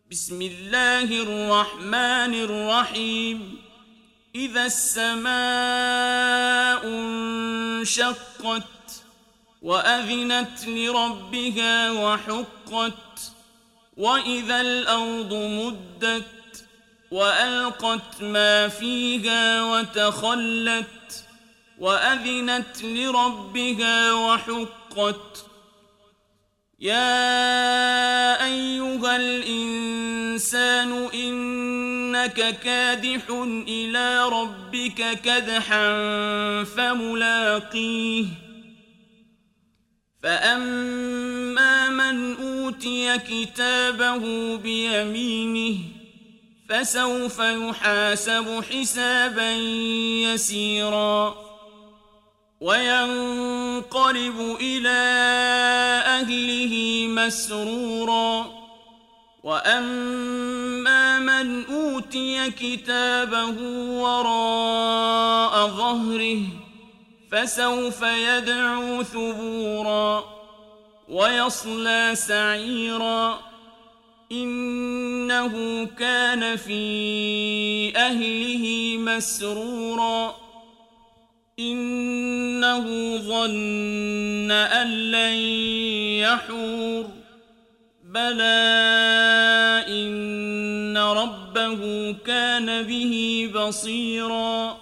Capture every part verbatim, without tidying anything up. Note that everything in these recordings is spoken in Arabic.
بسم الله الرحمن الرحيم إذا السماء انشقت وأذنت لربها وحقت وإذا الأرض مدت وألقت ما فيها وتخلت وأذنت لربها وحقت يا أيها الإنسان إنك كادح إلى ربك كدحا فملاقيه فأما من أوتي كتابه بيمينه فسوف يحاسب حسابا يسيرا وينقلب إلى أهله مسرورا وأما من أوتي كتابه وراء ظهره فسوف يدعو ثبورا ويصلى سعيرا إنه كان في أهله مسرورا إنه ظن أن لن يحور بلى إن ربه كان به بصيرا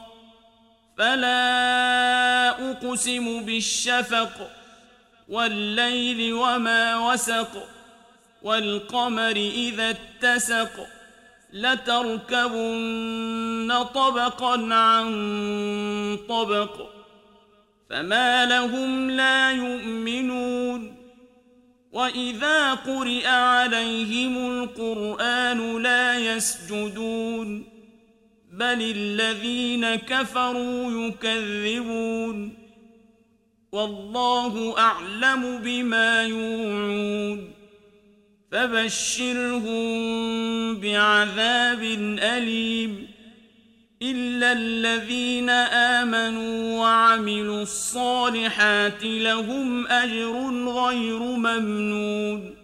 فلا أقسم بالشفق والليل وما وسق والقمر إذا اتسق لتركبن طبقا عن طبق فما لهم لا يؤمنون وإذا قرئ عليهم القرآن لا يسجدون بل الذين كفروا يكذبون والله أعلم بما يوعون فبشرهم بعذاب أليم إلا الذين آمنوا وعملوا الصالحات لهم أجر غير ممنون